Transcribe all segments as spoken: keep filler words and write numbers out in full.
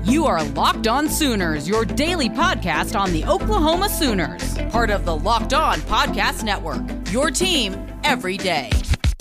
You are Locked On Sooners, your daily podcast on the Oklahoma Sooners. Part of the Locked On Podcast Network, your team every day.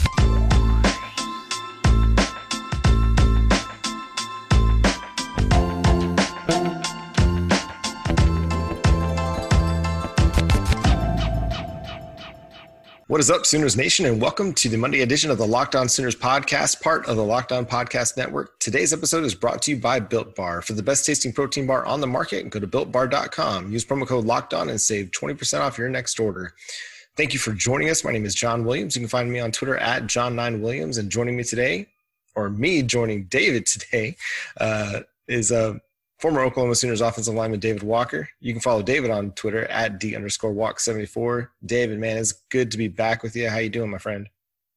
What is up, Sooners Nation, and welcome to the Monday edition of the Locked On Sooners podcast, part of the Locked On Podcast Network. Today's episode is brought to you by Built Bar. For the best tasting protein bar on the market, go to built bar dot com. Use promo code LOCKEDON and save twenty percent off your next order. Thank you for joining us. My name is John Williams. You can find me on Twitter at John nine Williams. And joining me today, or me joining David today, uh, is uh, former Oklahoma Sooners offensive lineman David Walker. You can follow David on Twitter at D underscore walk seventy-four. David, man, it's good to be back with you. How you doing, my friend?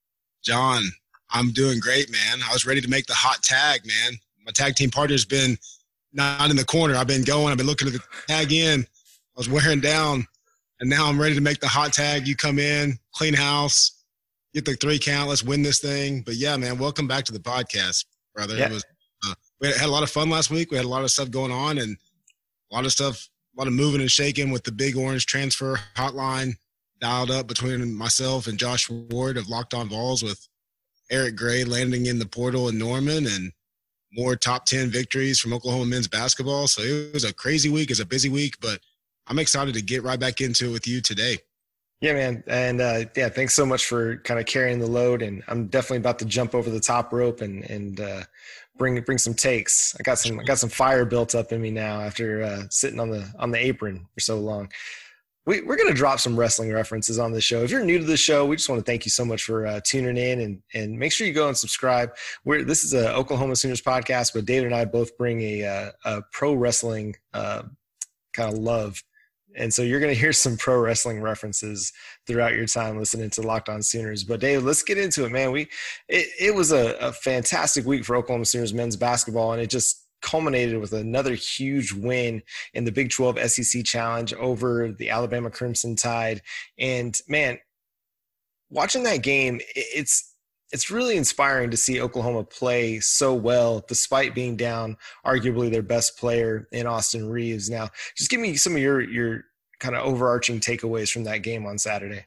John, I'm doing great, man. I was ready to make the hot tag, man. My tag team partner's been not in the corner. I've been going. I've been looking at the tag in. I was wearing down, and now I'm ready to make the hot tag. You come in, clean house, get the three count. Let's win this thing. But, yeah, man, welcome back to the podcast, brother. Yeah. It was uh, we had a lot of fun last week. We had a lot of stuff going on and a lot of stuff, a lot of moving and shaking with the Big Orange transfer hotline dialed up between myself and Josh Ward of Locked On Vols, with Eric Gray landing in the portal in Norman, and more top ten victories from Oklahoma men's basketball. So it was a crazy week. It's a busy week, but I'm excited to get right back into it with you today. Yeah, man. And uh, yeah, thanks so much for kind of carrying the load. And I'm definitely about to jump over the top rope and, and uh, bring, bring some takes. I got some, I got some fire built up in me now after uh, sitting on the, on the apron for so long. We, we're going to drop some wrestling references on the show. If you're new to the show, we just want to thank you so much for uh, tuning in, and, and make sure you go and subscribe. We're, this is a Oklahoma Sooners podcast, but David and I both bring a, a, a pro wrestling uh, kind of love. And so you're going to hear some pro wrestling references throughout your time listening to Locked On Sooners. But Dave, let's get into it, man. We it, it was a, a fantastic week for Oklahoma Sooners men's basketball, and it just culminated with another huge win in the Big twelve S E C Challenge over the Alabama Crimson Tide. And man, watching that game, it, it's it's really inspiring to see Oklahoma play so well despite being down arguably their best player in Austin Reeves. Now, just give me some of your your kind of overarching takeaways from that game on Saturday.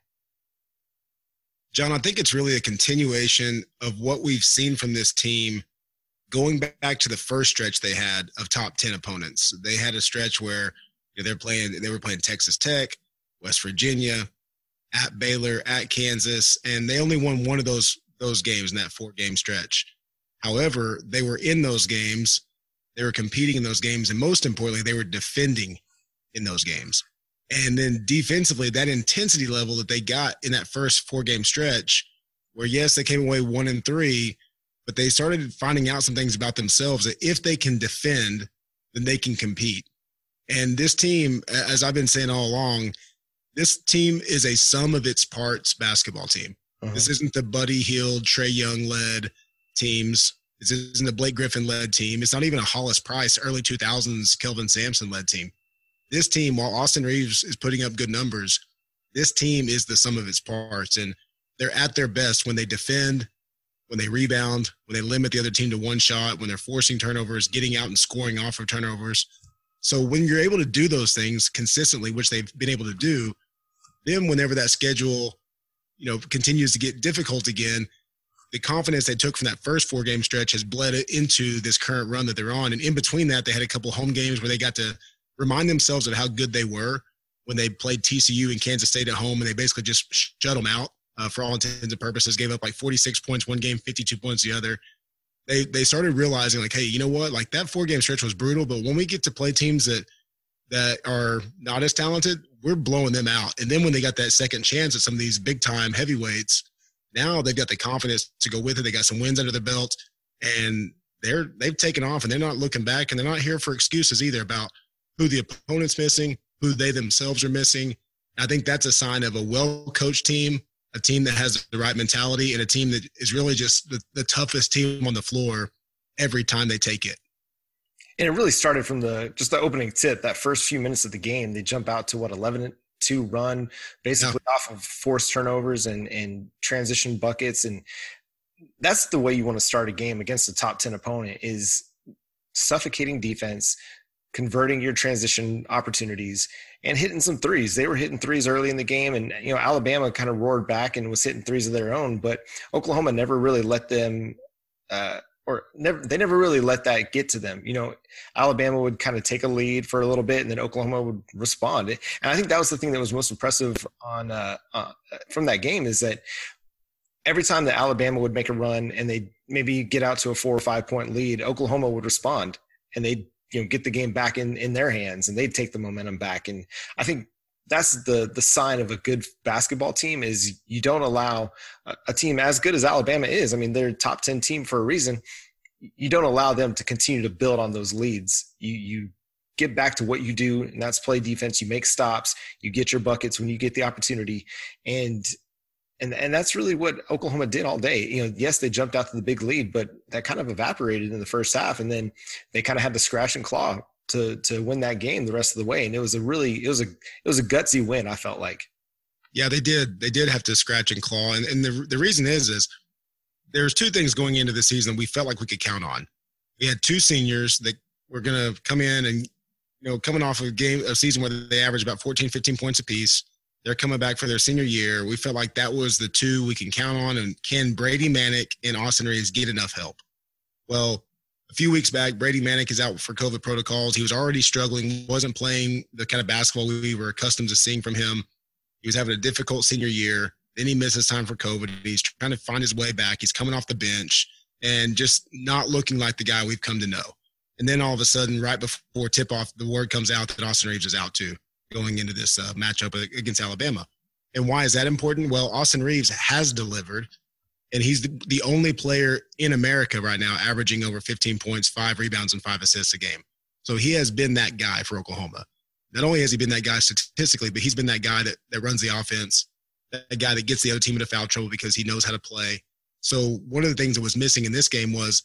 John, I think it's really a continuation of what we've seen from this team going back to the first stretch they had of top ten opponents. They had a stretch where you know, they're playing, they were playing Texas Tech, West Virginia, at Baylor, at Kansas, and they only won one of those those games in that four-game stretch. However, they were in those games, they were competing in those games, and most importantly, they were defending in those games. And then defensively, that intensity level that they got in that first four-game stretch, where yes, they came away one and three, but they started finding out some things about themselves that if they can defend, then they can compete. And this team, as I've been saying all along, this team is a sum of its parts basketball team. Uh-huh. This isn't the Buddy Hield, Trae Young-led teams. This isn't a Blake Griffin-led team. It's not even a Hollis Price, early two thousands, Kelvin Sampson-led team. This team, while Austin Reeves is putting up good numbers, this team is the sum of its parts. And they're at their best when they defend, when they rebound, when they limit the other team to one shot, when they're forcing turnovers, getting out and scoring off of turnovers. So when you're able to do those things consistently, which they've been able to do, then whenever that schedule, you know, continues to get difficult again, the confidence they took from that first four-game stretch has bled into this current run that they're on. And in between that, they had a couple home games where they got to remind themselves of how good they were when they played T C U and Kansas State at home, and they basically just shut them out uh, for all intents and purposes, gave up like forty-six points one game, fifty-two points the other. They they started realizing, like, hey, you know what? Like, that four-game stretch was brutal, but when we get to play teams that that are not as talented, we're blowing them out. And then when they got that second chance at some of these big-time heavyweights, now they've got the confidence to go with it. They got some wins under their belt, and they're they've taken off, and they're not looking back, and they're not here for excuses either about who the opponent's missing, who they themselves are missing. I think that's a sign of a well-coached team, a team that has the right mentality, and a team that is really just the, the toughest team on the floor every time they take it. And it really started from the just the opening tip, that first few minutes of the game. They jump out to, what, eleven two run, basically yeah. off of forced turnovers and, and transition buckets. And that's the way you want to start a game against a top ten opponent, is suffocating defense, converting your transition opportunities, and hitting some threes. They were hitting threes early in the game, and you know Alabama kind of roared back and was hitting threes of their own, but Oklahoma never really let them uh, or never they never really let that get to them. You know, Alabama would kind of take a lead for a little bit, and then Oklahoma would respond. And I think that was the thing that was most impressive on uh, uh, from that game, is that every time that Alabama would make a run and they maybe get out to a four or five point lead, Oklahoma would respond, and they'd you know get the game back in in their hands, and they'd take the momentum back. And I think that's the the sign of a good basketball team, is you don't allow a, a team as good as Alabama is. I mean, they're a top ten team for a reason. You don't allow them to continue to build on those leads. You you get back to what you do, and that's play defense. You make stops. You get your buckets when you get the opportunity, and and and that's really what Oklahoma did all day. You know, yes, they jumped out to the big lead, but that kind of evaporated in the first half, and then they kind of had to scratch and claw to to win that game the rest of the way. And it was a really it was a it was a gutsy win, I felt like. Yeah, they did. They did have to scratch and claw. And and the the reason is is there's two things going into the season we felt like we could count on. We had two seniors that were going to come in and, you know, coming off of a game a season where they averaged about fourteen, fifteen points apiece. They're coming back for their senior year. We felt like that was the two we can count on. And can Brady Manek and Austin Reaves get enough help? Well, a few weeks back, Brady Manek is out for COVID protocols. He was already struggling, wasn't playing the kind of basketball we were accustomed to seeing from him. He was having a difficult senior year. Then he misses time for COVID. He's trying to find his way back. He's coming off the bench and just not looking like the guy we've come to know. And then all of a sudden, right before tip-off, the word comes out that Austin Reaves is out too, going into this uh, matchup against Alabama. And why is that important? Well, Austin Reaves has delivered, and he's the, the only player in America right now averaging over fifteen points, five rebounds, and five assists a game. So he has been that guy for Oklahoma. Not only has he been that guy statistically, but he's been that guy that, that runs the offense, that guy that gets the other team into foul trouble because he knows how to play. So one of the things that was missing in this game was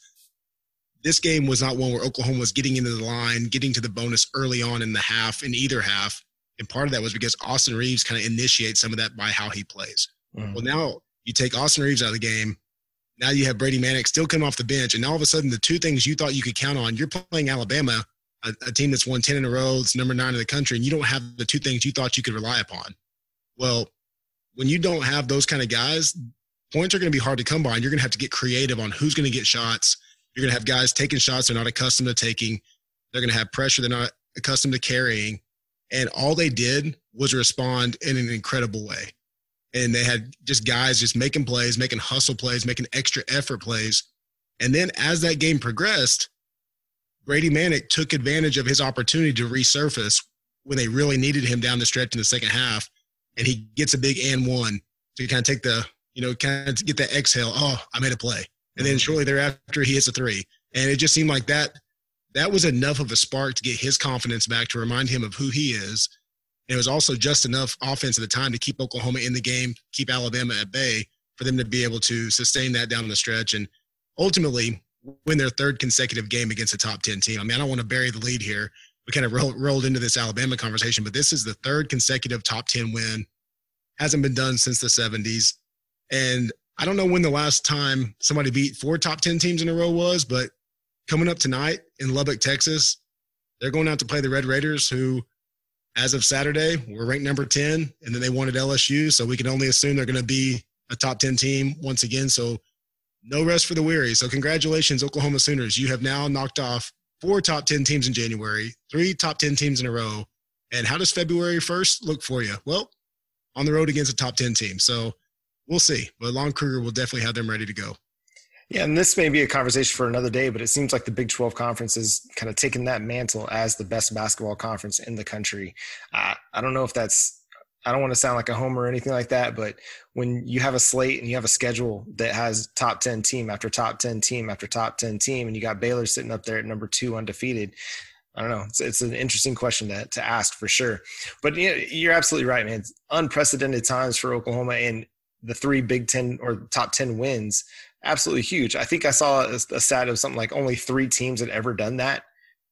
this game was not one where Oklahoma was getting into the line, getting to the bonus early on in the half, in either half. And part of that was because Austin Reaves kind of initiates some of that by how he plays. Mm-hmm. Well, now you take Austin Reaves out of the game. Now you have Brady Manek still coming off the bench. And all of a sudden, the two things you thought you could count on, you're playing Alabama, a, a team that's won ten in a row, it's number nine in the country, and you don't have the two things you thought you could rely upon. Well, when you don't have those kind of guys, points are going to be hard to come by, and you're going to have to get creative on who's going to get shots. You're going to have guys taking shots they're not accustomed to taking. They're going to have pressure they're not accustomed to carrying. And all they did was respond in an incredible way. And they had just guys just making plays, making hustle plays, making extra effort plays. And then as that game progressed, Brady Manek took advantage of his opportunity to resurface when they really needed him down the stretch in the second half. And he gets a big and one to kind of take the, you know, kind of get that exhale. Oh, I made a play. And then shortly thereafter, he hits a three. And it just seemed like that that was enough of a spark to get his confidence back, to remind him of who he is. And it was also just enough offense at the time to keep Oklahoma in the game, keep Alabama at bay, for them to be able to sustain that down the stretch and ultimately win their third consecutive game against a top ten team. I mean, I don't want to bury the lead here. We kind of rolled, rolled into this Alabama conversation, but this is the third consecutive top ten win. Hasn't been done since the seventies. And I don't know when the last time somebody beat four top ten teams in a row was, but coming up tonight in Lubbock, Texas, they're going out to play the Red Raiders, who, as of Saturday, were ranked number ten, and then they won at L S U, so we can only assume they're going to be a top ten team once again. So no rest for the weary. So congratulations, Oklahoma Sooners. You have now knocked off four top ten teams in January, three top ten teams in a row. And how does February first look for you? Well, on the road against a top ten team. So we'll see. But Lon Kruger will definitely have them ready to go. Yeah, and this may be a conversation for another day, but it seems like the Big twelve Conference is kind of taking that mantle as the best basketball conference in the country. Uh, I don't know if that's – I don't want to sound like a homer or anything like that, but when you have a slate and you have a schedule that has top ten team after top ten team after top ten team, and you got Baylor sitting up there at number two undefeated, I don't know. It's, it's an interesting question to, to ask for sure. But you know, you're absolutely right, man. It's unprecedented times for Oklahoma, and the three Big Ten or top ten wins – absolutely huge. I think I saw a, a stat of something like only three teams had ever done that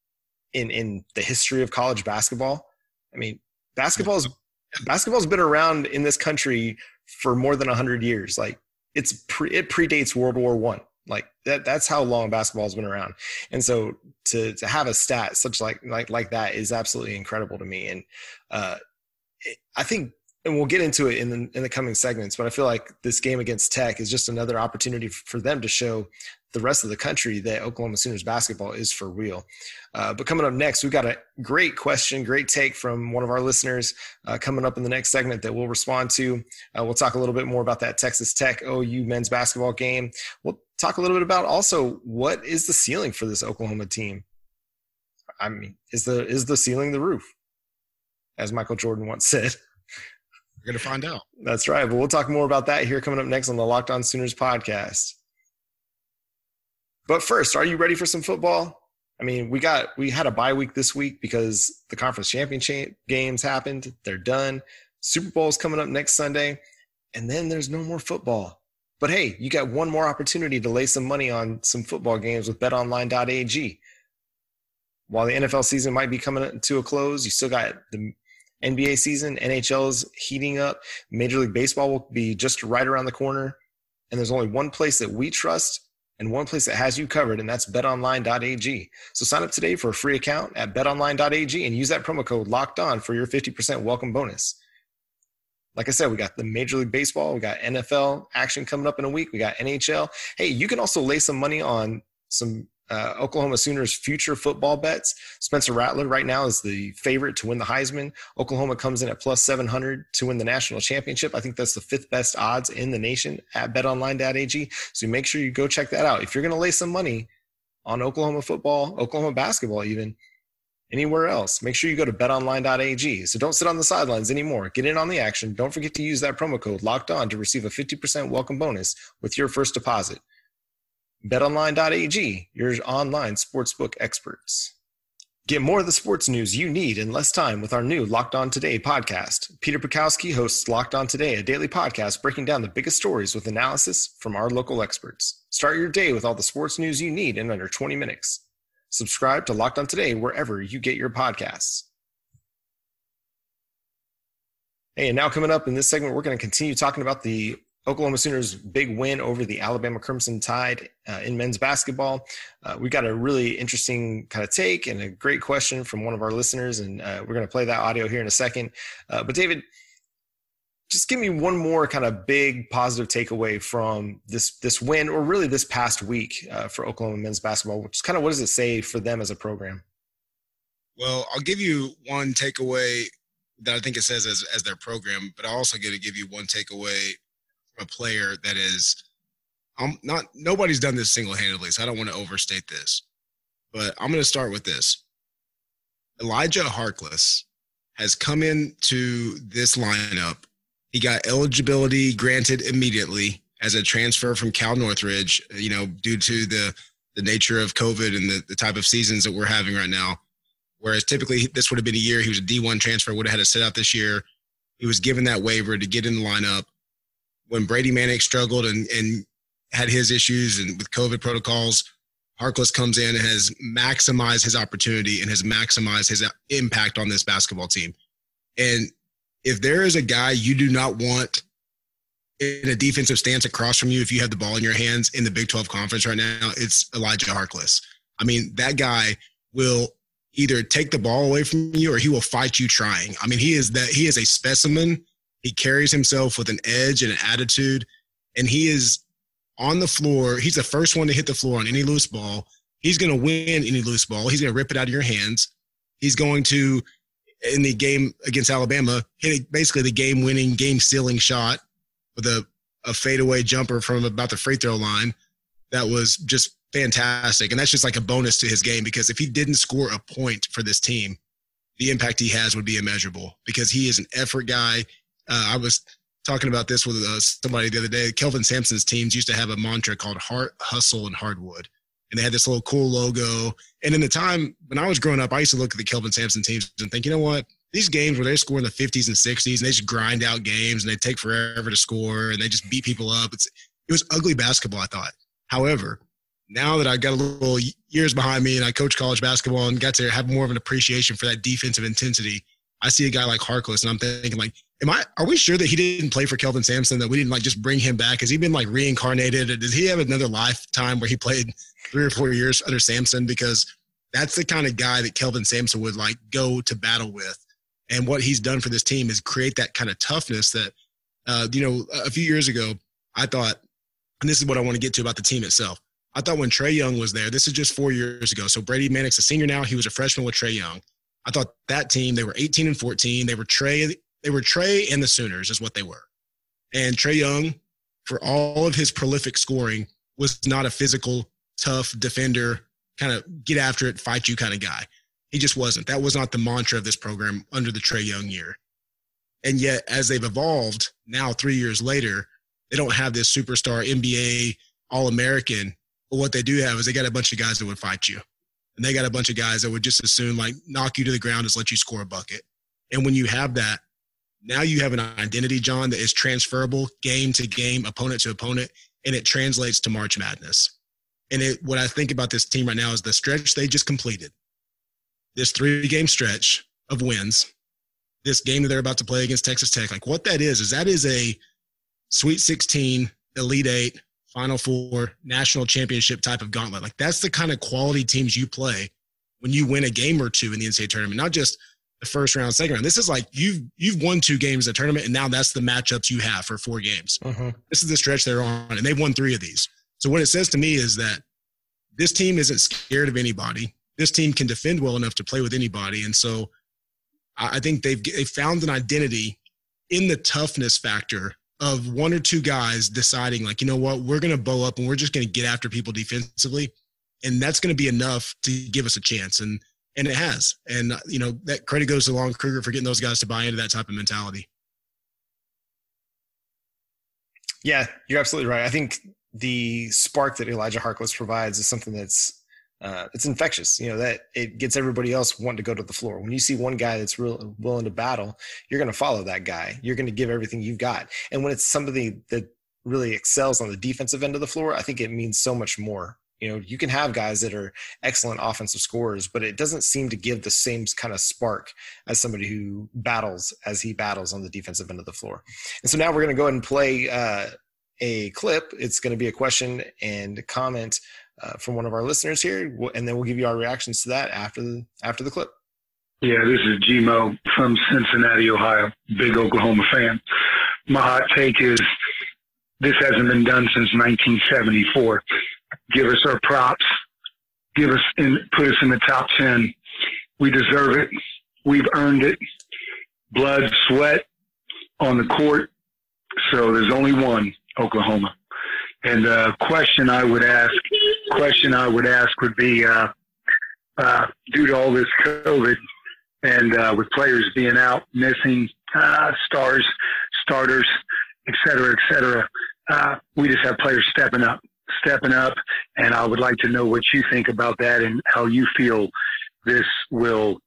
in, in the history of college basketball. I mean, basketball's basketball's been around in this country for more than a hundred years. Like it's pre, it predates World War One. Like that, that's how long basketball has been around. And so to to have a stat such like like like that is absolutely incredible to me. And uh, it, I think, and we'll get into it in the in the coming segments, but I feel like this game against Tech is just another opportunity for them to show the rest of the country that Oklahoma Sooners basketball is for real. Uh, but coming up next, we've got a great question, great take from one of our listeners uh, coming up in the next segment that we'll respond to. Uh, we'll talk a little bit more about that Texas Tech O U men's basketball game. We'll talk a little bit about also what is the ceiling for this Oklahoma team. I mean, is the is the ceiling the roof, as Michael Jordan once said. We're going to find out. That's right. But we'll talk more about that here coming up next on the Locked On Sooners podcast. But first, are you ready for some football? I mean, we got we had a bye week this week because the conference championship games happened. They're done. Super Bowl is coming up next Sunday, and then there's no more football. But hey, you got one more opportunity to lay some money on some football games with bet online dot a g. While the N F L season might be coming to a close, you still got the N B A season. N H L is heating up. Major League Baseball will be just right around the corner. And there's only one place that we trust and one place that has you covered, and that's bet online dot a g. So sign up today for a free account at bet online dot a g and use that promo code Locked On for your fifty percent welcome bonus. Like I said, we got the Major League Baseball, we got N F L action coming up in a week, we got N H L. Hey, you can also lay some money on some uh, Oklahoma Sooners future football bets. Spencer Rattler right now is the favorite to win the Heisman. Oklahoma comes in at plus seven hundred to win the national championship. I think that's the fifth best odds in the nation at bet online dot a g. So make sure you go check that out. If you're going to lay some money on Oklahoma football, Oklahoma basketball even, anywhere else, make sure you go to bet online dot a g. So don't sit on the sidelines anymore. Get in on the action. Don't forget to use that promo code Locked On to receive a fifty percent welcome bonus with your first deposit. bet online dot a g, your online sportsbook experts. Get more of the sports news you need in less time with our new Locked On Today podcast. Peter Bukowski hosts Locked On Today, a daily podcast breaking down the biggest stories with analysis from our local experts. Start your day with all the sports news you need in under twenty minutes. Subscribe to Locked On Today wherever you get your podcasts. Hey, and now coming up in this segment, we're going to continue talking about the Oklahoma Sooners' big win over the Alabama Crimson Tide uh, in men's basketball. Uh, we got a really interesting kind of take and a great question from one of our listeners, and uh, we're going to play that audio here in a second. Uh, but David, just give me one more kind of big positive takeaway from this this win, or really this past week uh, for Oklahoma men's basketball. Which is kind of what does it say for them as a program? Well, I'll give you one takeaway that I think it says as as their program, but I also get to give you one takeaway a player that is um, not nobody's done this single-handedly, so I don't want to overstate this, but I'm going to start with this. Elijah Harkless has come into this lineup. He got eligibility granted immediately as a transfer from Cal Northridge, you know, due to the the nature of COVID and the, the type of seasons that we're having right now. Whereas typically this would have been a year he was a D one transfer, would have had to sit out this year. He was given that waiver to get in the lineup. When Brady Manick struggled and, and had his issues and with COVID protocols, Harkless comes in and has maximized his opportunity and has maximized his impact on this basketball team. And if there is a guy you do not want in a defensive stance across from you if you have the ball in your hands in the Big twelve Conference right now, it's Elijah Harkless. I mean, that guy will either take the ball away from you or he will fight you trying. I mean, he is that he is a specimen. He carries himself with an edge and an attitude, and he is on the floor. He's the first one to hit the floor on any loose ball. He's going to win any loose ball. He's going to rip it out of your hands. He's going to, in the game against Alabama, hit basically the game-winning, game-sealing shot with a, a fadeaway jumper from about the free throw line that was just fantastic. And that's just like a bonus to his game, because if he didn't score a point for this team, the impact he has would be immeasurable, because he is an effort guy. Uh, I was talking about this with uh, somebody the other day. Kelvin Sampson's teams used to have a mantra called Heart, Hustle, and Hardwood. And they had this little cool logo. And in the time when I was growing up, I used to look at the Kelvin Sampson teams and think, you know what? These games where they score in the fifties and sixties, and they just grind out games, and they take forever to score, and they just beat people up. It's, it was ugly basketball, I thought. However, now that I got a little years behind me and I coach college basketball and got to have more of an appreciation for that defensive intensity, I see a guy like Harkless, and I'm thinking, like, am I? Are we sure that he didn't play for Kelvin Sampson, that we didn't, like, just bring him back? Has he been, like, reincarnated? Does he have another lifetime where he played three or four years under Sampson? Because That's the kind of guy that Kelvin Sampson would like go to battle with. And what he's done for this team is create that kind of toughness that, uh, you know, a few years ago, I thought, and this is what I want to get to about the team itself. I thought when Trae Young was there, this is just four years ago. So Brady Manick's a senior now. He was a freshman with Trae Young. I thought that team, they were eighteen and fourteen. They were Trae, they were Trae and the Sooners is what they were. And Trae Young, for all of his prolific scoring, was not a physical, tough defender, kind of get after it, fight you kind of guy. He just wasn't. That was not the mantra of this program under the Trae Young year. And yet, as they've evolved, now three years later, they don't have this superstar N B A All-American. But what they do have is they got a bunch of guys that would fight you. And they got a bunch of guys that would just as soon like knock you to the ground as let you score a bucket. And when you have that, now you have an identity, John, that is transferable game to game, opponent to opponent, and it translates to March Madness. And it, what I think about this team right now is the stretch they just completed, this three-game stretch of wins, this game that they're about to play against Texas Tech. Like what that is, is that is a Sweet sixteen, Elite Eight, Final Four, national championship type of gauntlet. Like that's the kind of quality teams you play when you win a game or two in the N C double A tournament, not just the first round, second round. This is like you've you've won two games in the tournament, and now that's the matchups you have for four games. Uh-huh. This is the stretch they're on, and they've won three of these. So what it says to me is that this team isn't scared of anybody. This team can defend well enough to play with anybody, and so I think they've they've found an identity in the toughness factor of one or two guys deciding, like, you know what, we're going to bow up and we're just going to get after people defensively, and that's going to be enough to give us a chance. And and it has. And, you know, that credit goes to Lon Kruger for getting those guys to buy into that type of mentality. Yeah, you're absolutely right. I think the spark that Elijah Harkless provides is something that's uh, it's infectious. You know, that it gets everybody else wanting to go to the floor. When you see one guy that's real willing to battle, you're going to follow that guy. You're going to give everything you've got. And when it's somebody that really excels on the defensive end of the floor, I think it means so much more. You know, you can have guys that are excellent offensive scorers, but it doesn't seem to give the same kind of spark as somebody who battles as he battles on the defensive end of the floor. And so now we're going to go ahead and play uh, a clip. It's going to be a question and comment uh, from one of our listeners here, and then we'll give you our reactions to that after the, after the clip. Yeah, this is G-Mo from Cincinnati, Ohio, big Oklahoma fan. My hot take is this hasn't been done since nineteen seventy-four. Give us our props. Give us in, put us in the top ten. We deserve it. We've earned it. Blood, sweat on the court. So there's only one, Oklahoma. And the uh, question I would ask, question I would ask would be, uh, uh, due to all this COVID and uh, with players being out, missing uh, stars, starters, et cetera, et cetera, uh, we just have players stepping up. stepping up, and I would like to know what you think about that and how you feel this will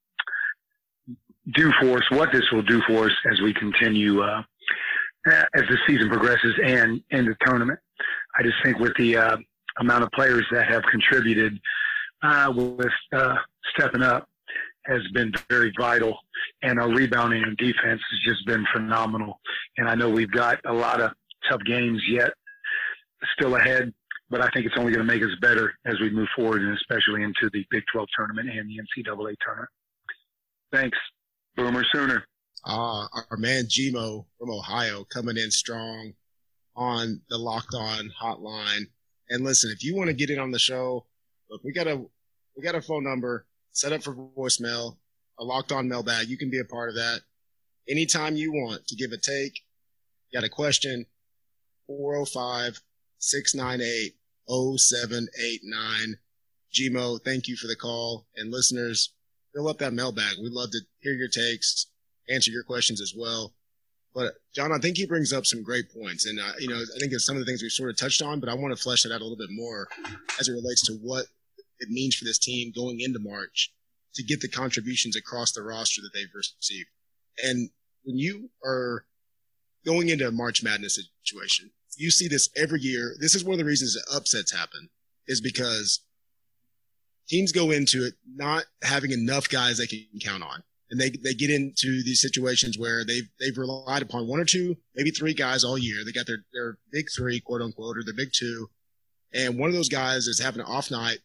do for us, what this will do for us as we continue, uh, as the season progresses and in the tournament. I just think with the uh, amount of players that have contributed uh, with uh, stepping up has been very vital, and our rebounding and defense has just been phenomenal. And I know we've got a lot of tough games yet still ahead, but I think it's only going to make us better as we move forward, and especially into the Big twelve tournament and the N C double A tournament. Thanks. Boomer Sooner. Uh, our man G-Mo from Ohio coming in strong on the Locked On hotline. And listen, if you want to get in on the show, look, we got a we got a phone number set up for voicemail, a Locked On mailbag. You can be a part of that anytime you want to give a take. Got a question? four oh five, six nine eight, oh seven eight nine. G-Mo, thank you for the call. And listeners, fill up that mailbag. We'd love to hear your takes, answer your questions as well. But John, I think he brings up some great points. And, uh, you know, I think it's some of the things we've sort of touched on, but I want to flesh that out a little bit more as it relates to what it means for this team going into March to get the contributions across the roster that they've received. And when you are going into a March Madness situation, you see this every year. This is one of the reasons that upsets happen, is because teams go into it not having enough guys they can count on. And they, they get into these situations where they've, they've relied upon one or two, maybe three guys all year. They got their, their big three, quote unquote, or their big two. And one of those guys is having an off night,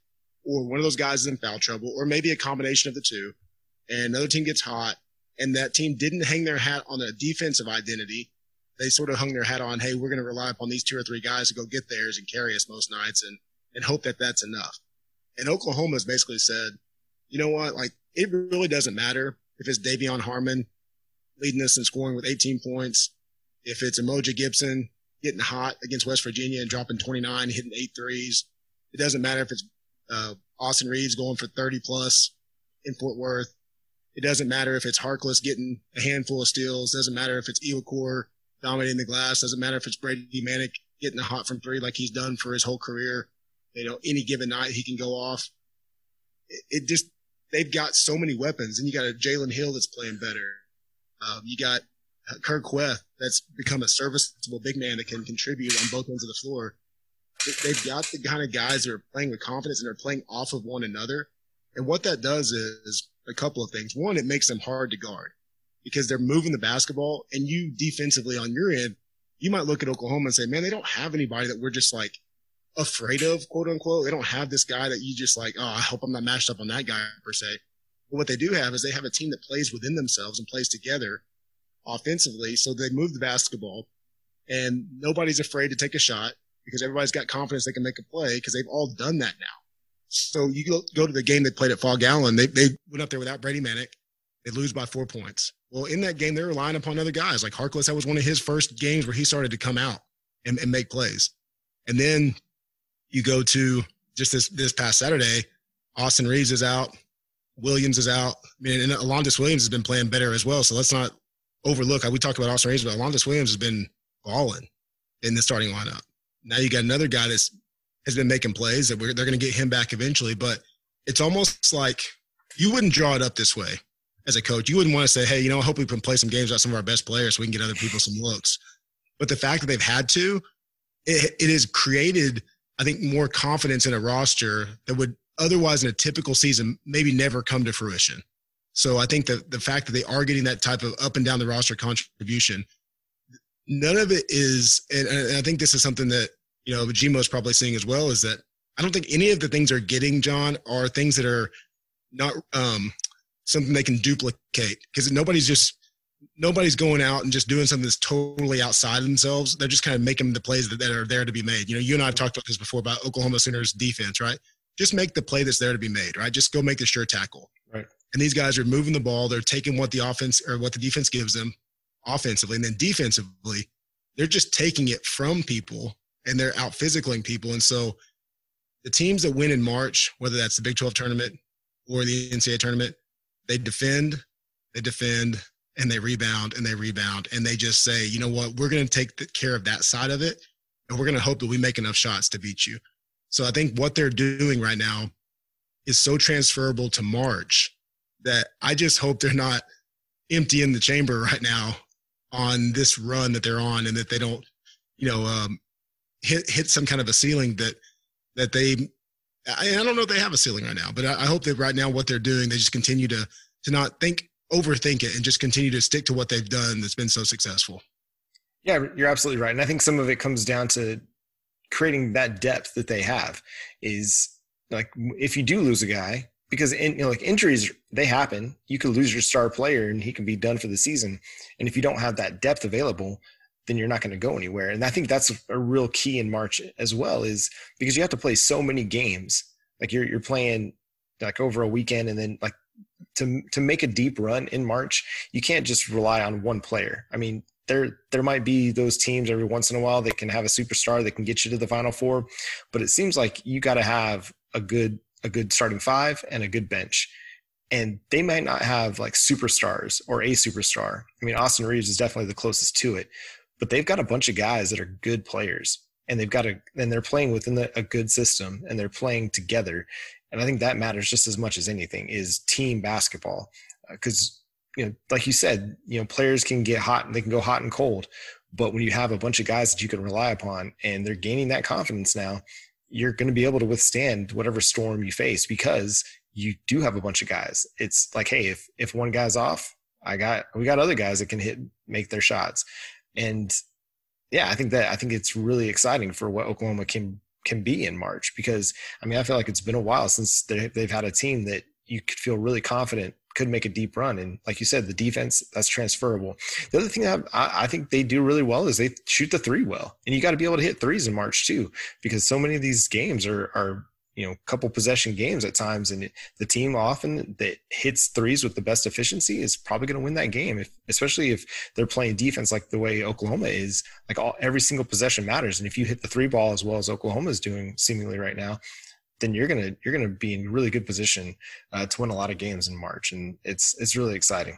or one of those guys is in foul trouble, or maybe a combination of the two, and another team gets hot, and that team didn't hang their hat on a defensive identity. They sort of hung their hat on, hey, we're going to rely upon these two or three guys to go get theirs and carry us most nights and, and hope that that's enough. And Oklahoma has basically said, you know what, like, it really doesn't matter if it's Davion Harmon leading us in scoring with eighteen points, if it's Umoja Gibson getting hot against West Virginia and dropping twenty-nine, hitting eight threes. It doesn't matter if it's uh, Austin Reeves going for thirty plus in Fort Worth. It doesn't matter if it's Harkless getting a handful of steals. It doesn't matter if it's Iwuakor dominating the glass. Doesn't matter if it's Brady Manek getting a hot from three like he's done for his whole career. You know, any given night he can go off. It, it just, they've got so many weapons. And you got a Jalen Hill that's playing better. Um, you got Kirk Queth that's become a serviceable big man that can contribute on both ends of the floor. They've got the kind of guys that are playing with confidence and are playing off of one another. And what that does is a couple of things. One, it makes them hard to guard because they're moving the basketball, and you defensively on your end, you might look at Oklahoma and say, man, they don't have anybody that we're just like afraid of, quote unquote. They don't have this guy that you just like, oh, I hope I'm not matched up on that guy per se. But what they do have is they have a team that plays within themselves and plays together offensively. So they move the basketball, and nobody's afraid to take a shot because everybody's got confidence they can make a play because they've all done that now. So you go, go to the game they played at Fog Allen. They, they went up there without Brady Manek. They lose by four points. Well, in that game, they're relying upon other guys. Like Harkless, that was one of his first games where he started to come out and, and make plays. And then you go to just this, this past Saturday, Austin Reeves is out. Williams is out. I mean, and Alondas Williams has been playing better as well. So let's not overlook. We talked about Austin Reeves, but Alondas Williams has been balling in the starting lineup. Now you got another guy that's has been making plays that we're, they're going to get him back eventually. But it's almost like you wouldn't draw it up this way as a coach. You wouldn't want to say, hey, you know, I hope we can play some games out some of our best players so we can get other people some looks. But the fact that they've had to, it, it has created, I think, more confidence in a roster that would otherwise in a typical season maybe never come to fruition. So I think that the fact that they are getting that type of up and down the roster contribution, none of it is, and, and I think this is something that, you know, Gmo is probably seeing as well, is that I don't think any of the things they're getting, John, are things that are not um, something they can duplicate, because nobody's just nobody's going out and just doing something that's totally outside of themselves. They're just kind of making the plays that, that are there to be made. You know, you and I have talked about this before about Oklahoma Sooners defense, right? Just make the play that's there to be made, right? Just go make the sure tackle. Right. And these guys are moving the ball. They're taking what the offense or what the defense gives them offensively. And then defensively, they're just taking it from people and they're out physicaling people. And so the teams that win in March, whether that's the Big twelve tournament or the N C double A tournament, they defend, they defend, and they rebound, and they rebound. And they just say, you know what, we're going to take care of that side of it, and we're going to hope that we make enough shots to beat you. So I think what they're doing right now is so transferable to March that I just hope they're not emptying the chamber right now on this run that they're on, and that they don't, you know, um, hit hit some kind of a ceiling that that they I, I don't know if they have a ceiling right now, but I, I hope that right now what they're doing, they just continue to to not think overthink it and just continue to stick to what they've done that's been so successful. Yeah, you're absolutely right. And I think some of it comes down to creating that depth that they have. Is like, if you do lose a guy, because in, you know, like injuries, they happen. You could lose your star player and he can be done for the season. And if you don't have that depth available, then you're not going to go anywhere. And I think that's a real key in March as well, is because you have to play so many games. Like you're you're playing like over a weekend, and then like to to make a deep run in March, you can't just rely on one player. I mean, there there might be those teams every once in a while that can have a superstar that can get you to the Final Four, but it seems like you got to have a good a good starting five and a good bench. And they might not have like superstars or a superstar. I mean, Austin Reeves is definitely the closest to it, but they've got a bunch of guys that are good players, and they've got a, and they're playing within the, a good system, and they're playing together. And I think that matters just as much as anything, is team basketball. Because, you know, like you said, you know, players can get hot and they can go hot and cold, but when you have a bunch of guys that you can rely upon and they're gaining that confidence now, you're going to be able to withstand whatever storm you face, because you do have a bunch of guys. It's like, hey, if, if one guy's off, I got, we got other guys that can hit, make their shots. And yeah, I think that, I think it's really exciting for what Oklahoma can, can be in March, because I mean, I feel like it's been a while since they've had a team that you could feel really confident could make a deep run. And like you said, the defense, that's transferable. The other thing that I, I think they do really well is they shoot the three well, and you got to be able to hit threes in March too, because so many of these games are, are, you know, couple possession games at times. And the team often that hits threes with the best efficiency is probably going to win that game, if, especially if they're playing defense like the way Oklahoma is. Like all, every single possession matters. And if you hit the three ball as well as Oklahoma is doing seemingly right now, then you're going to, you're going to be in really good position uh, to win a lot of games in March. And it's, it's really exciting.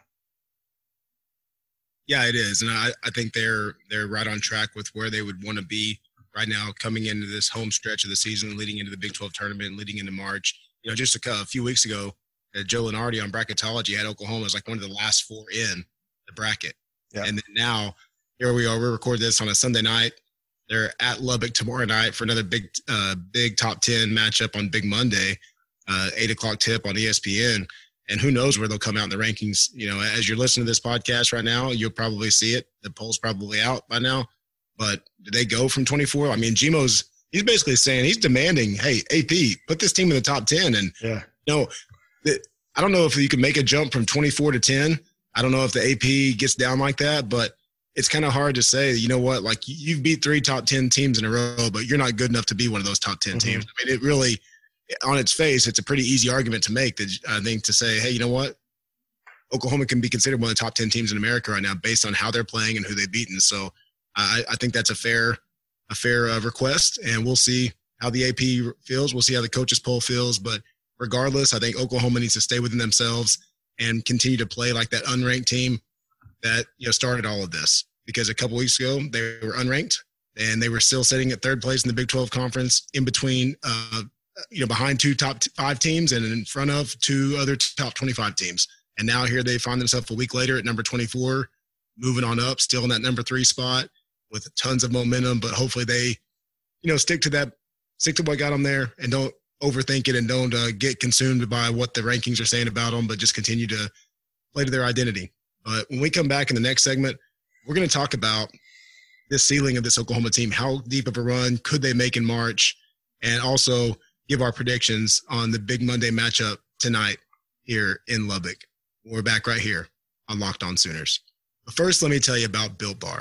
Yeah, it is. And I, I think they're, they're right on track with where they would want to be right now, coming into this home stretch of the season, leading into the Big twelve tournament, leading into March. You know, just a, a few weeks ago, uh, Joe Lenardi on Bracketology had Oklahoma as like one of the last four in the bracket. Yeah. And then now, here we are. We record this on a Sunday night. They're at Lubbock tomorrow night for another big, uh, big top ten matchup on Big Monday, uh, eight o'clock tip on E S P N. And who knows where they'll come out in the rankings. You know, as you're listening to this podcast right now, you'll probably see it. The poll's probably out by now. But did they go from twenty-four? I mean, Gmo's, he's basically saying, he's demanding, hey, A P, put this team in the top ten. And, yeah. you know, the, I don't know if you can make a jump from twenty-four to ten. I don't know if the A P gets down like that, but it's kind of hard to say, you know what, like you've beat three top ten teams in a row, but you're not good enough to be one of those top ten mm-hmm. teams. I mean, it really, on its face, it's a pretty easy argument to make, that I think, to say, hey, you know what, Oklahoma can be considered one of the top ten teams in America right now based on how they're playing and who they've beaten. So I, I think that's a fair, a fair uh, request, and we'll see how the A P feels. We'll see how the coaches poll feels, but regardless, I think Oklahoma needs to stay within themselves and continue to play like that unranked team that, you know, started all of this. Because a couple weeks ago they were unranked and they were still sitting at third place in the Big twelve conference, in between, uh, you know, behind two top five teams and in front of two other top twenty-five teams. And now here they find themselves a week later at number twenty-four, moving on up, still in that number three spot with tons of momentum. But hopefully they, you know, stick to that, stick to what got them there, and don't overthink it, and don't uh, get consumed by what the rankings are saying about them, but just continue to play to their identity. But when we come back in the next segment, we're going to talk about this ceiling of this Oklahoma team. How deep of a run could they make in March? And also give our predictions on the big Monday matchup tonight here in Lubbock. We're back right here on Locked On Sooners. But first, let me tell you about Built Bar.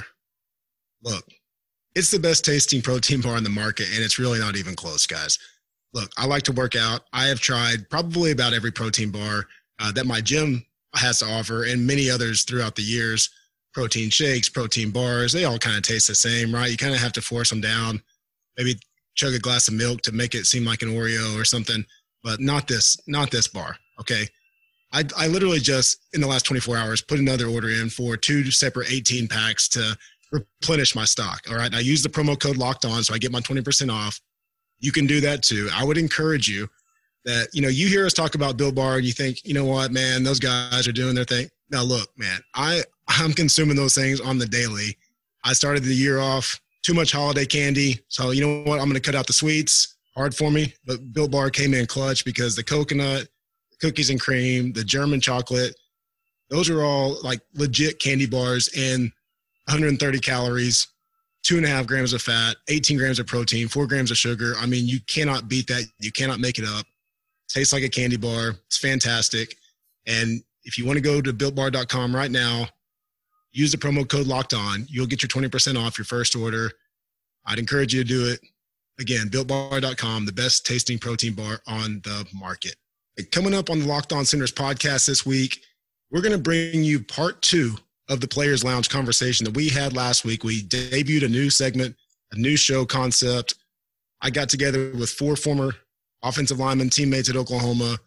Look, it's the best tasting protein bar in the market, and it's really not even close, guys. Look, I like to work out. I have tried probably about every protein bar uh, that my gym has to offer, and many others throughout the years. Protein shakes, protein bars, they all kind of taste the same, right? You kind of have to force them down, maybe chug a glass of milk to make it seem like an Oreo or something, but not this, not this bar, okay? I, I literally just, in the last twenty-four hours, put another order in for two separate eighteen packs to replenish my stock, all right? I use the promo code Locked On, so I get my twenty percent off. You can do that too. I would encourage you that, you know, you hear us talk about Built Bar and you think, you know what, man, those guys are doing their thing. Now, look, man, I, I'm consuming those things on the daily. I started the year off too much holiday candy. So, you know what? I'm going to cut out the sweets. Hard for me. But Built Bar came in clutch, because the coconut, cookies and cream, the German chocolate, those are all like legit candy bars, and one hundred thirty calories, two and a half grams of fat, eighteen grams of protein, four grams of sugar. I mean, you cannot beat that. You cannot make it up. Tastes like a candy bar. It's fantastic. And if you want to go to built bar dot com right now, use the promo code Locked On. You'll get your twenty percent off your first order. I'd encourage you to do it. Again, built bar dot com, the best tasting protein bar on the market. Coming up on the Locked On Sooners podcast this week, we're going to bring you part two of the Players Lounge conversation that we had last week. We debuted a new segment, a new show concept. I got together with four former offensive linemen, teammates at Oklahoma,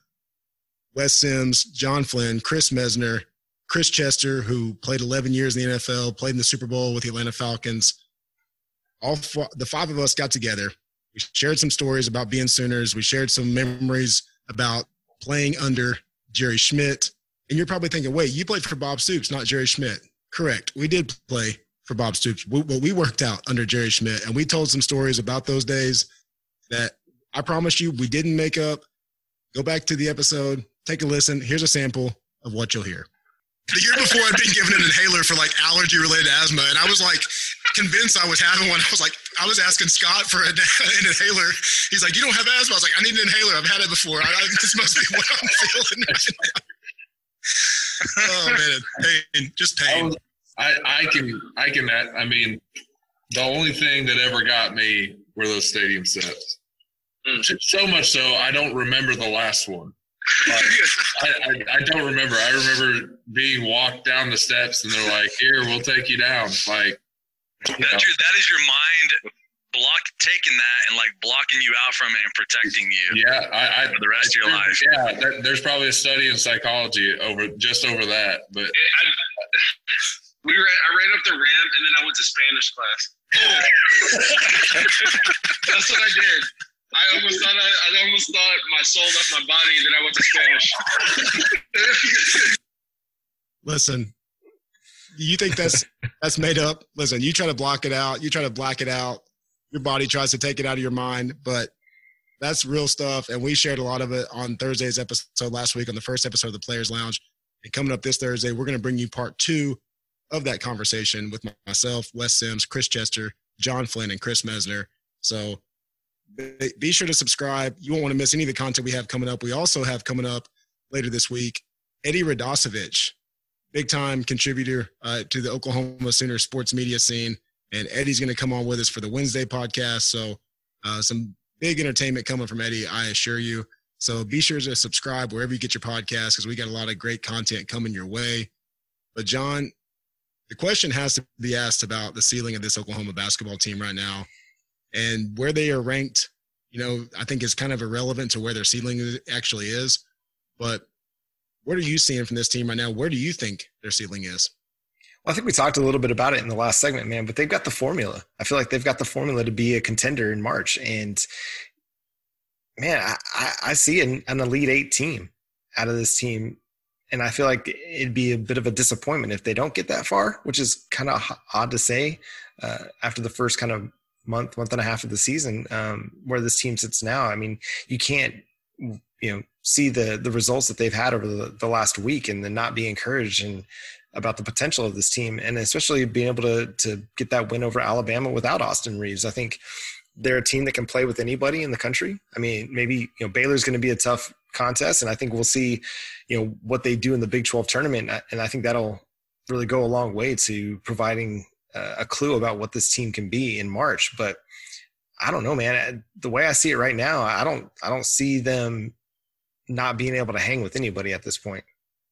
Wes Sims, John Flynn, Chris Mesner, Chris Chester, who played eleven years in the N F L, played in the Super Bowl with the Atlanta Falcons. All four, the five of us got together. We shared some stories about being Sooners. We shared some memories about playing under Jerry Schmidt. And you're probably thinking, wait, you played for Bob Stoops, not Jerry Schmidt. Correct. We did play for Bob Stoops, but we worked out under Jerry Schmidt, and we told some stories about those days that I promise you we didn't make up. Go back to the episode, take a listen. Here's a sample of what you'll hear. The year before, I'd been given an inhaler for like allergy-related asthma, and I was like convinced I was having one. I was like, I was asking Scott for an, an inhaler. He's like, you don't have asthma. I was like, I need an inhaler. I've had it before. I, I, this must be what I'm feeling right now. Oh man, pain, just pain. I, was, I, I can, I can. I mean, the only thing that ever got me were those stadium steps. Mm. So much so, I don't remember the last one. Like, I, I, I don't remember. I remember being walked down the steps, and they're like, "Here, we'll take you down." Like, you know. That's your, that is your mind block taking that and like blocking you out from it and protecting you. Yeah, I, I for the rest of your life. Yeah, that, there's probably a study in psychology over just over that. But it, I, we ran, I ran up the ramp and then I went to Spanish class. That's what I did. I almost thought I, I almost thought my soul left my body and then I went to Spanish. Listen. You think that's that's made up? Listen, you try to block it out. You try to black it out. Your body tries to take it out of your mind, but that's real stuff. And we shared a lot of it on Thursday's episode last week on the first episode of the Players Lounge. And coming up this Thursday, we're going to bring you part two of that conversation with myself, Wes Sims, Chris Chester, John Flynn, and Chris Mesner. So be sure to subscribe. You won't want to miss any of the content we have coming up. We also have coming up later this week, Eddie Radosevich, big-time contributor uh, to the Oklahoma Sooners sports media scene. And Eddie's going to come on with us for the Wednesday podcast. So uh, some big entertainment coming from Eddie, I assure you. So be sure to subscribe wherever you get your podcast because we got a lot of great content coming your way. But, John, the question has to be asked about the ceiling of this Oklahoma basketball team right now. And where they are ranked, you know, I think is kind of irrelevant to where their ceiling actually is. But what are you seeing from this team right now? Where do you think their ceiling is? Well, I think we talked a little bit about it in the last segment, man, but they've got the formula. I feel like they've got the formula to be a contender in March. And, man, I, I, I see an, an Elite Eight team out of this team. And I feel like it'd be a bit of a disappointment if they don't get that far, which is kind of odd to say uh, after the first kind of month, month and a half of the season um, where this team sits now. I mean, you can't, you know, see the the results that they've had over the, the last week and then not be encouraged and about the potential of this team, and especially being able to to get that win over Alabama without Austin Reeves. I think they're a team that can play with anybody in the country. I mean, maybe, you know, Baylor's going to be a tough contest, and I think we'll see, you know, what they do in the Big twelve tournament, and I think that'll really go a long way to providing uh, a clue about what this team can be in March. But I don't know, man. The way I see it right now, I don't I don't see them not being able to hang with anybody at this point.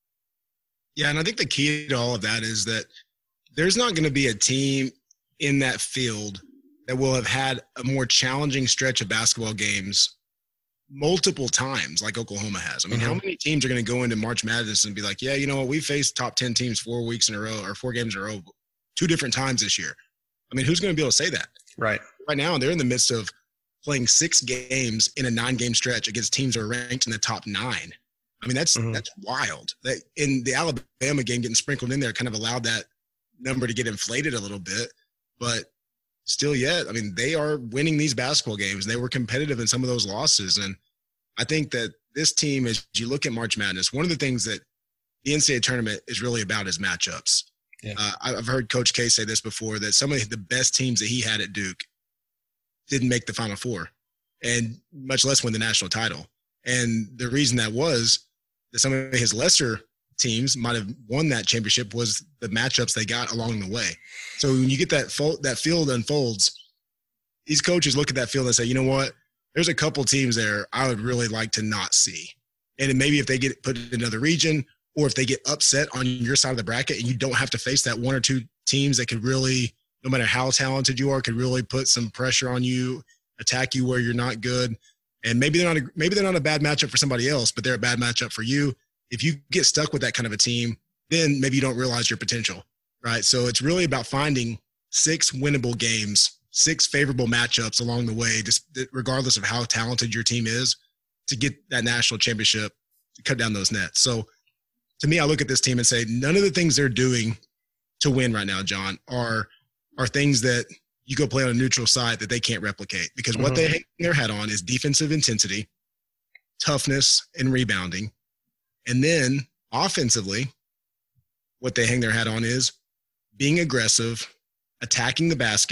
Yeah, and I think the key to all of that is that there's not going to be a team in that field that will have had a more challenging stretch of basketball games multiple times like Oklahoma has. I mean, mm-hmm. How many teams are going to go into March Madness and be like, yeah, you know what, we faced top ten teams four weeks in a row or four games in a row two different times this year. I mean, who's going to be able to say that? Right. Right now, they're in the midst of playing six games in a nine-game stretch against teams that are ranked in the top nine. I mean, that's mm-hmm. that's wild. That in the Alabama game getting sprinkled in there kind of allowed that number to get inflated a little bit. But still yet, I mean, they are winning these basketball games. They were competitive in some of those losses. And I think that this team, as you look at March Madness, one of the things that the N C double A tournament is really about is matchups. Yeah. Uh, I've heard Coach K say this before, that some of the best teams that he had at Duke didn't make the Final Four, and much less win the national title. And the reason that was that some of his lesser teams might have won that championship was the matchups they got along the way. So when you get that fo- that field unfolds, these coaches look at that field and say, you know what, there's a couple teams there I would really like to not see. And maybe if they get put in another region, or if they get upset on your side of the bracket and you don't have to face that one or two teams that could really, no matter how talented you are, could really put some pressure on you, attack you where you're not good. And maybe they're not a, maybe they're not a bad matchup for somebody else, but they're a bad matchup for you. If you get stuck with that kind of a team, then maybe you don't realize your potential, right? So it's really about finding six winnable games, six favorable matchups along the way, just regardless of how talented your team is, to get that national championship, to cut down those nets. So to me, I look at this team and say, none of the things they're doing to win right now, John, are are things that you go play on a neutral site that they can't replicate, because mm-hmm. what they hang their hat on is defensive intensity, toughness, and rebounding. And then offensively, what they hang their hat on is being aggressive, attacking the basket,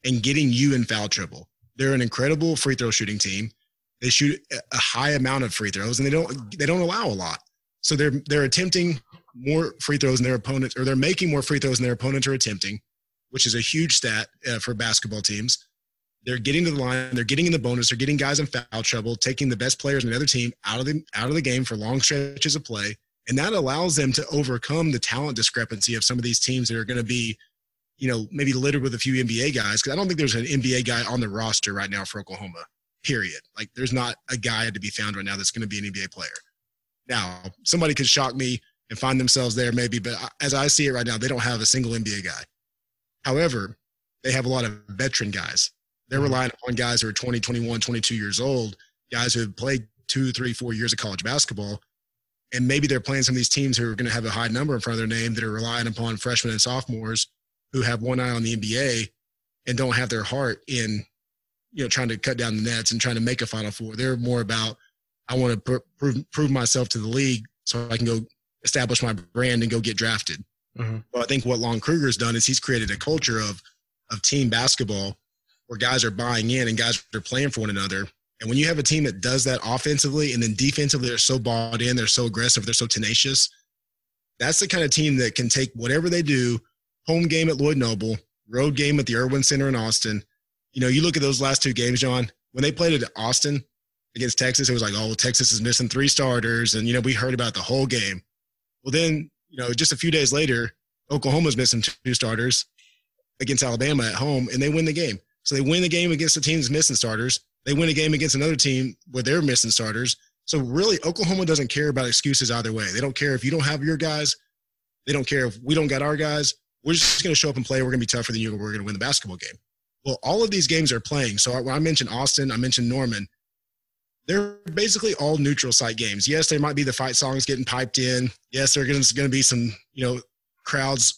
and getting you in foul trouble. They're an incredible free throw shooting team. They shoot a high amount of free throws, and they don't they don't allow a lot. So they're they're attempting more free throws than their opponents, or they're making more free throws than their opponents are attempting, which is a huge stat uh, for basketball teams. They're getting to the line, they're getting in the bonus, they're getting guys in foul trouble, taking the best players in the other team out of the out of the game for long stretches of play, and that allows them to overcome the talent discrepancy of some of these teams that are going to be, you know, maybe littered with a few N B A guys, because I don't think there's an N B A guy on the roster right now for Oklahoma, period. Like, there's not a guy to be found right now that's going to be an N B A player. Now, somebody could shock me and find themselves there maybe, but as I see it right now, they don't have a single N B A guy. However, they have a lot of veteran guys. They're relying on guys who are twenty, twenty-one, twenty-two years old, guys who have played two, three, four years of college basketball. And maybe they're playing some of these teams who are going to have a high number in front of their name that are relying upon freshmen and sophomores who have one eye on the N B A and don't have their heart in, you know, trying to cut down the nets and trying to make a Final Four. They're more about, I want to pr- prove, prove myself to the league so I can go establish my brand and go get drafted. Mm-hmm. Well, I think what Lon Kruger's done is he's created a culture of of team basketball where guys are buying in and guys are playing for one another. And when you have a team that does that offensively and then defensively, they're so bought in, they're so aggressive, they're so tenacious, that's the kind of team that can take whatever they do, home game at Lloyd Noble, road game at the Irwin Center in Austin. You know, you look at those last two games, John, when they played at Austin against Texas, it was like, oh, Texas is missing three starters. And, you know, we heard about the whole game. Well, then, you know, just a few days later, Oklahoma's missing two starters against Alabama at home, and they win the game. So they win the game against the team that's missing starters. They win a game against another team where they're missing starters. So really, Oklahoma doesn't care about excuses either way. They don't care if you don't have your guys. They don't care if we don't got our guys. We're just going to show up and play. We're going to be tougher than you, and we're going to win the basketball game. Well, all of these games are playing. So when I mentioned Austin, I mentioned Norman. They're basically all neutral site games. Yes, there might be the fight songs getting piped in. Yes, there are going to be some, you know, crowds.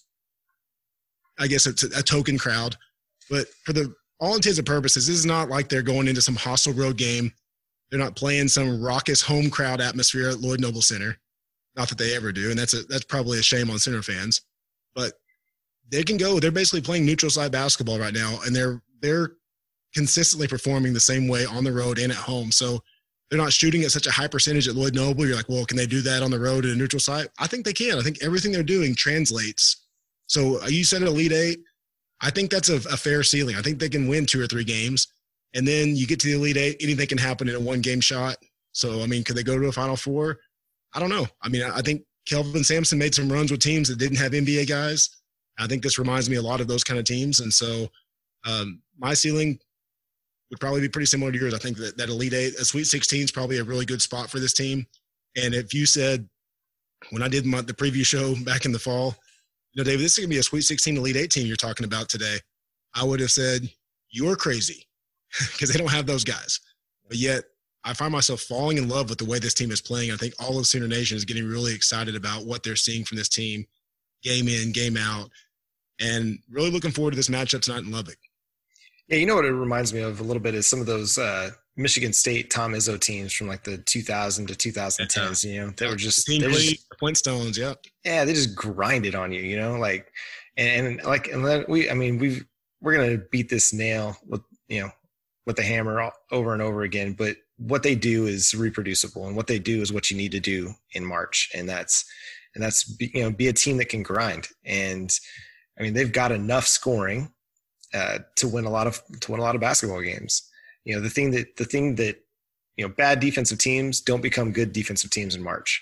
I guess it's a token crowd. But for the all intents and purposes, this is not like they're going into some hostile road game. They're not playing some raucous home crowd atmosphere at Lloyd Noble Center. Not that they ever do, and that's a, that's probably a shame on Center fans. But they can go. They're basically playing neutral site basketball right now, and they're they're consistently performing the same way on the road and at home. So they're not shooting at such a high percentage at Lloyd Noble. You're like, well, can they do that on the road at a neutral site? I think they can. I think everything they're doing translates. So uh, you said Elite Eight. I think that's a, a fair ceiling. I think they can win two or three games. And then you get to the Elite Eight, anything can happen in a one-game shot. So, I mean, could they go to a Final Four? I don't know. I mean, I think Kelvin Sampson made some runs with teams that didn't have N B A guys. I think this reminds me a lot of those kind of teams. And so um, my ceiling would probably be pretty similar to yours. I think that, that Elite Eight, a Sweet sixteen is probably a really good spot for this team. And if you said, when I did my, the preview show back in the fall, you know, David, this is going to be a Sweet sixteen Elite Eight team you're talking about today, I would have said, you're crazy because they don't have those guys. But yet I find myself falling in love with the way this team is playing. I think all of Sooner Nation is getting really excited about what they're seeing from this team, game in, game out, and really looking forward to this matchup tonight in Lubbock. Yeah, you know what it reminds me of a little bit is some of those uh, Michigan State Tom Izzo teams from like the two thousand to twenty tens. You know, they were just, Team they were just Flintstones. Yeah, yeah, they just grinded on you. You know, like and, and like and then we, I mean, we we're gonna beat this nail with you know with the hammer all, over and over again. But what they do is reproducible, and what they do is what you need to do in March, and that's and that's you know be a team that can grind. And I mean, they've got enough scoring uh, to win a lot of to win a lot of basketball games. You know, the thing that the thing that you know, bad defensive teams don't become good defensive teams in March.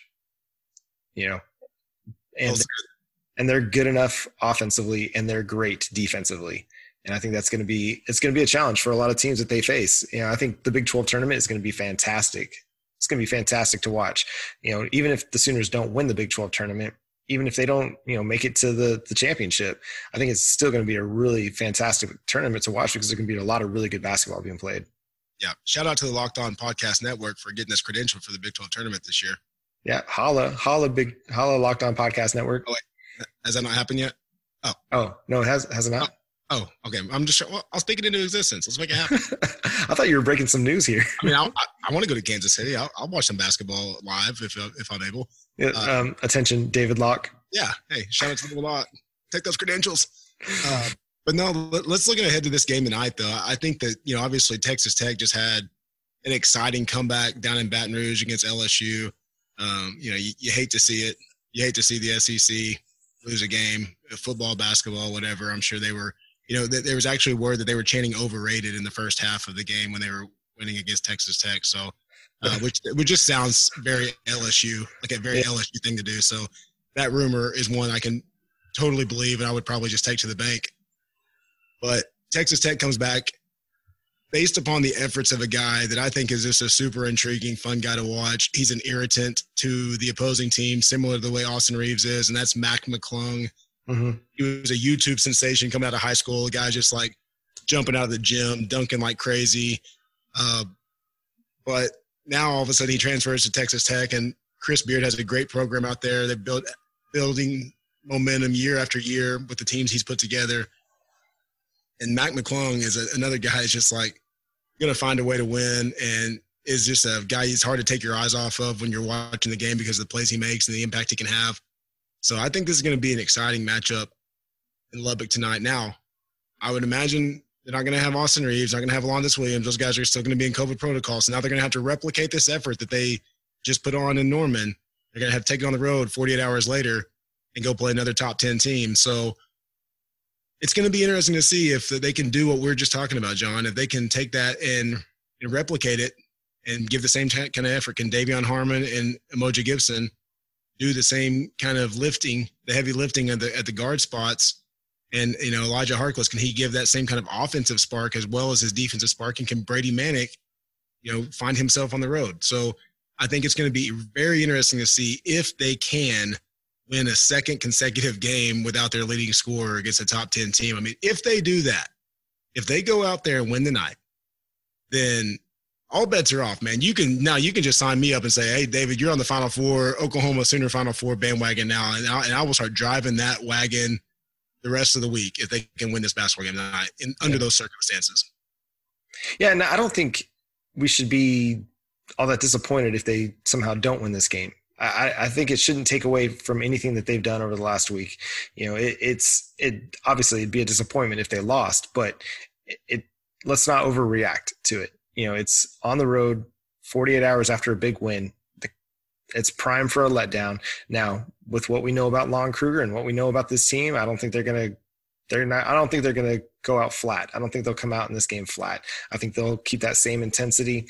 You know, and and they're good enough offensively, and they're great defensively. And I think that's going to be it's going to be a challenge for a lot of teams that they face. You know, I think the Big twelve tournament is going to be fantastic. It's going to be fantastic to watch. You know, even if the Sooners don't win the Big twelve tournament, even if they don't, you know, make it to the, the championship, I think it's still going to be a really fantastic tournament to watch because there's going to be a lot of really good basketball being played. Yeah. Shout out to the Locked On Podcast Network for getting us credentialed for the Big twelve tournament this year. Yeah. Holla, holla, big, holla, Locked On Podcast Network. Oh, wait. Has that not happened yet? Oh. Oh, no, it has, has it not? Oh, oh okay. I'm just, well, I'll speak it into existence. Let's make it happen. I thought you were breaking some news here. I mean, I'll, I, I want to go to Kansas City. I'll, I'll watch some basketball live if if I'm able. Yeah, uh, um, attention, David Locke. Yeah. Hey, shout out to the lot. Take those credentials. Uh, But no, let's look ahead to this game tonight, though. I think that, you know, obviously Texas Tech just had an exciting comeback down in Baton Rouge against L S U. Um, you know, you, you hate to see it. You hate to see the S E C lose a game, football, basketball, whatever. I'm sure they were, you know, th- there was actually word that they were chanting overrated in the first half of the game when they were winning against Texas Tech. So, uh, which, which just sounds very L S U, like a very yeah. L S U thing to do. So that rumor is one I can totally believe, and I would probably just take to the bank. But Texas Tech comes back based upon the efforts of a guy that I think is just a super intriguing, fun guy to watch. He's an irritant to the opposing team, similar to the way Austin Reeves is, and that's Mac McClung. Mm-hmm. He was a YouTube sensation coming out of high school. A guy just like jumping out of the gym, dunking like crazy. Uh, but now all of a sudden he transfers to Texas Tech, and Chris Beard has a great program out there. They're built, building momentum year after year with the teams he's put together. And Mac McClung is a, another guy who's just like going to find a way to win, and is just a guy it's hard to take your eyes off of when you're watching the game because of the plays he makes and the impact he can have. So I think this is going to be an exciting matchup in Lubbock tonight. Now, I would imagine they're not going to have Austin Reeves, not going to have Alondas Williams. Those guys are still going to be in COVID protocol. So now they're going to have to replicate this effort that they just put on in Norman. They're going to have to take it on the road forty-eight hours later and go play another top ten team. So it's going to be interesting to see if they can do what we're just talking about, John. If they can take that and, and replicate it and give the same kind of effort. Can Davion Harmon and Emoji Gibson do the same kind of lifting, the heavy lifting at the, at the guard spots? And, you know, Elijah Harkless, can he give that same kind of offensive spark as well as his defensive spark? And can Brady Manick, you know, find himself on the road? So I think it's going to be very interesting to see if they can win a second consecutive game without their leading scorer against a top ten team. I mean, if they do that, if they go out there and win the night, then all bets are off, man. You can now you can just sign me up and say, hey, David, you're on the Final Four, Oklahoma Sooner Final Four bandwagon now, and I, and I will start driving that wagon the rest of the week if they can win this basketball game tonight in, under those circumstances. Yeah, and I don't think we should be all that disappointed if they somehow don't win this game. I, I think it shouldn't take away from anything that they've done over the last week. You know, it, it's it obviously it'd be a disappointment if they lost, but it, it let's not overreact to it. You know, it's on the road, forty-eight hours after a big win. The, it's prime for a letdown. Now, with what we know about Lon Kruger and what we know about this team, I don't think they're gonna they're not. I don't think they're gonna go out flat. I don't think they'll come out in this game flat. I think they'll keep that same intensity.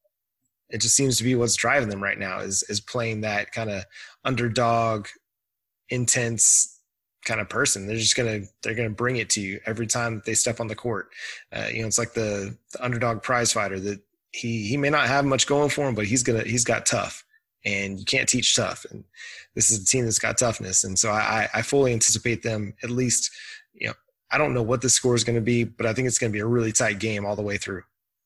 It just seems to be what's driving them right now is is playing that kind of underdog, intense kind of person. They're just gonna they're gonna bring it to you every time that they step on the court. Uh, you know, it's like the, the underdog prize fighter that he he may not have much going for him, but he's gonna he's got tough, and you can't teach tough. And this is a team that's got toughness, and so I I fully anticipate them at least. You know, I don't know what the score is going to be, but I think it's going to be a really tight game all the way through.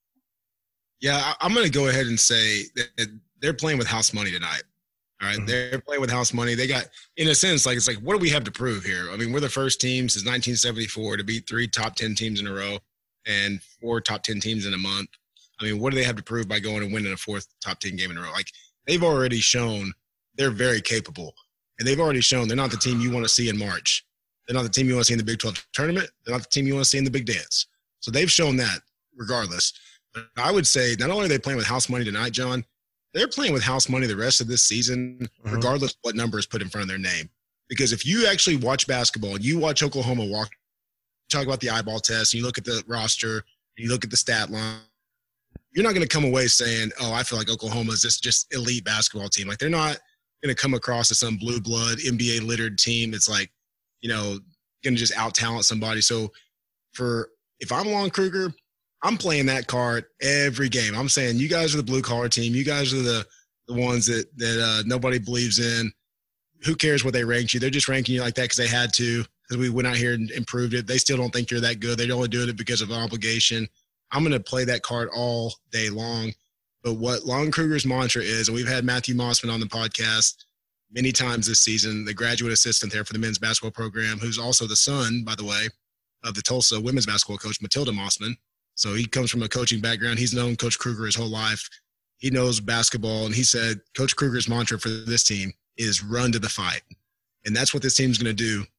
Yeah, I'm going to go ahead and say that they're playing with house money tonight. All right, mm-hmm. They're playing with house money. They got, in a sense, like it's like, what do we have to prove here? I mean, we're the first team since nineteen seventy-four to beat three top ten teams in a row and four top ten teams in a month. I mean, what do they have to prove by going and winning a fourth top ten game in a row? Like, they've already shown they're very capable, and they've already shown they're not the team you want to see in March. They're not the team you want to see in the Big twelve tournament. They're not the team you want to see in the Big Dance. So they've shown that regardless. But I would say not only are they playing with house money tonight, John, they're playing with house money the rest of this season, mm-hmm. regardless of what number is put in front of their name. Because if you actually watch basketball and you watch Oklahoma walk, talk about the eyeball test, and you look at the roster, and you look at the stat line, you're not going to come away saying, oh, I feel like Oklahoma is this just elite basketball team. Like, they're not going to come across as some blue blood, N B A-littered team that's like, you know, going to just out-talent somebody. So for if I'm Lon Kruger, I'm playing that card every game. I'm saying, you guys are the blue-collar team. You guys are the, the ones that, that uh, nobody believes in. Who cares what they ranked you? They're just ranking you like that because they had to, because we went out here and improved it. They still don't think you're that good. They're only doing it because of obligation. I'm going to play that card all day long. But what Lon Kruger's mantra is, and we've had Matthew Mossman on the podcast many times this season, the graduate assistant there for the men's basketball program, who's also the son, by the way, of the Tulsa women's basketball coach, Matilda Mossman. So he comes from a coaching background. He's known Coach Kruger his whole life. He knows basketball, and he said Coach Kruger's mantra for this team is run to the fight. And that's what this team's going to do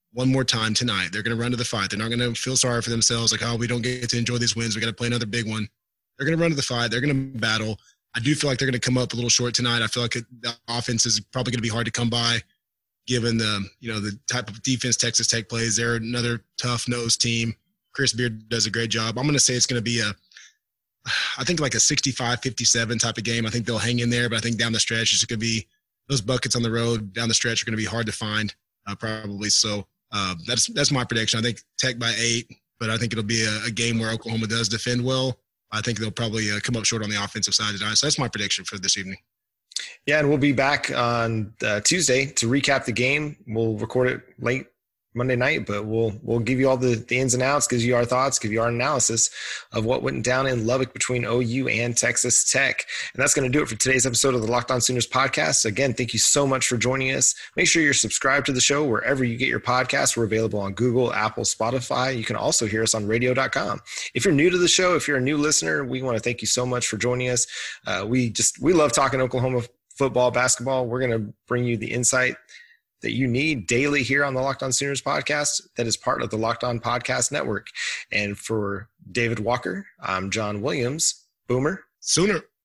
one more time tonight. They're going to run to the fight. They're not going to feel sorry for themselves like, oh, we don't get to enjoy these wins. We got to play another big one. They're going to run to the fight. They're going to battle. I do feel like they're going to come up a little short tonight. I feel like it, the offense is probably going to be hard to come by given the, you know, the type of defense Texas Tech plays. They're another tough-nosed team. Chris Beard does a great job. I'm going to say it's going to be a, I think like a sixty-five fifty-seven type of game. I think they'll hang in there, but I think down the stretch it's going to be those buckets on the road down the stretch are going to be hard to find uh, probably. So uh, that's that's my prediction. I think Tech by eight, but I think it'll be a, a game where Oklahoma does defend well. I think they'll probably uh, come up short on the offensive side tonight. So that's my prediction for this evening. Yeah, and we'll be back on uh, Tuesday to recap the game. We'll record it late Monday night, but we'll we'll give you all the, the ins and outs, give you our thoughts, give you our analysis of what went down in Lubbock between O U and Texas Tech. And that's going to do it for today's episode of the Locked On Sooners podcast. Again, thank you so much for joining us. Make sure you're subscribed to the show wherever you get your podcasts. We're available on Google, Apple, Spotify. You can also hear us on radio dot com. If you're new to the show, if you're a new listener, we want to thank you so much for joining us. Uh, we just we love talking Oklahoma football, basketball. We're going to bring you the insight that you need daily here on the Locked On Sooners podcast that is part of the Locked On Podcast Network. And for David Walker, I'm John Williams. Boomer. Sooner.